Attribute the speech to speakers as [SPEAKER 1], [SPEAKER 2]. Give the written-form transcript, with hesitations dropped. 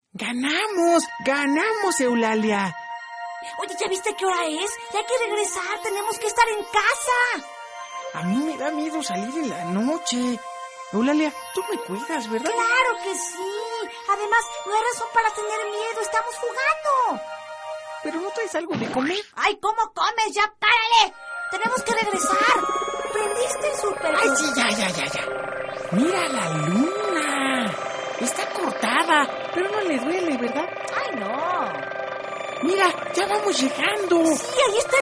[SPEAKER 1] ¡Ganamos, Eulalia!
[SPEAKER 2] Oye, ¿ya viste qué hora es? Ya hay que regresar, tenemos que estar en casa.
[SPEAKER 1] A mí me da miedo salir en la noche. Eulalia, tú me cuidas, ¿verdad?
[SPEAKER 2] ¡Claro que sí! Además, no hay razón para tener miedo, estamos jugando.
[SPEAKER 1] ¿Pero no traes algo de comer?
[SPEAKER 2] ¡Ay, cómo comes! ¡Ya párale! Tenemos que regresar. ¿Prendiste el súper?
[SPEAKER 1] ¡Ay, sí, ya! ¡Mira la luna! Está cortada, pero no le duele, ¿verdad?
[SPEAKER 2] ¡Ay, no!
[SPEAKER 1] ¡Mira, ya vamos llegando!
[SPEAKER 2] Sí, ahí está